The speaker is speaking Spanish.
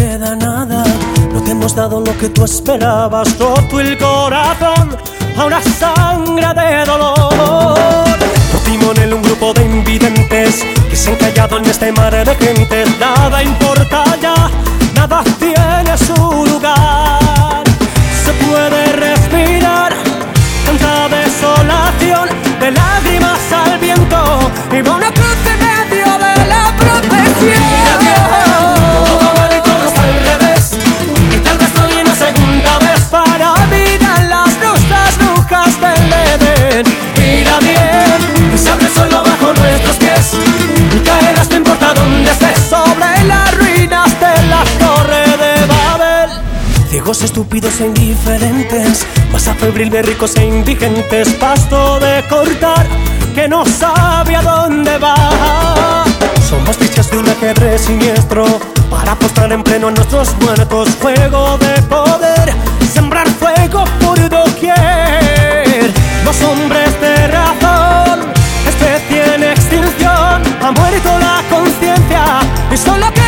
queda nada. No te hemos dado lo que tú esperabas. Roto el corazón a una sangre de dolor. Por timón un grupo de invidentes que se han callado en este mar de gente. Nada importa ya, nada tiene su lugar. Se puede respirar tanta desolación, de lágrimas al viento y va una cruz en medio de la procesión. Mira bien, todo mal y todo está al revés, y tal vez no hay una segunda vez para mirar las rusas brujas del Edén. Mira bien, se abre solo bajo nuestros pies y caerás no importa dónde estés, sobre las ruinas de la torre de Babel. Ciegos, estúpidos e indiferentes, masa febril de ricos e indigentes, pasto de cortar que no sabe a dónde va. Somos fichas de un ajedrez siniestro para apostar en pleno a nuestros muertos. Juego de poder, sembrar fuego por doquier. Dos hombres de razón, especie en extinción, ha muerto la conciencia y solo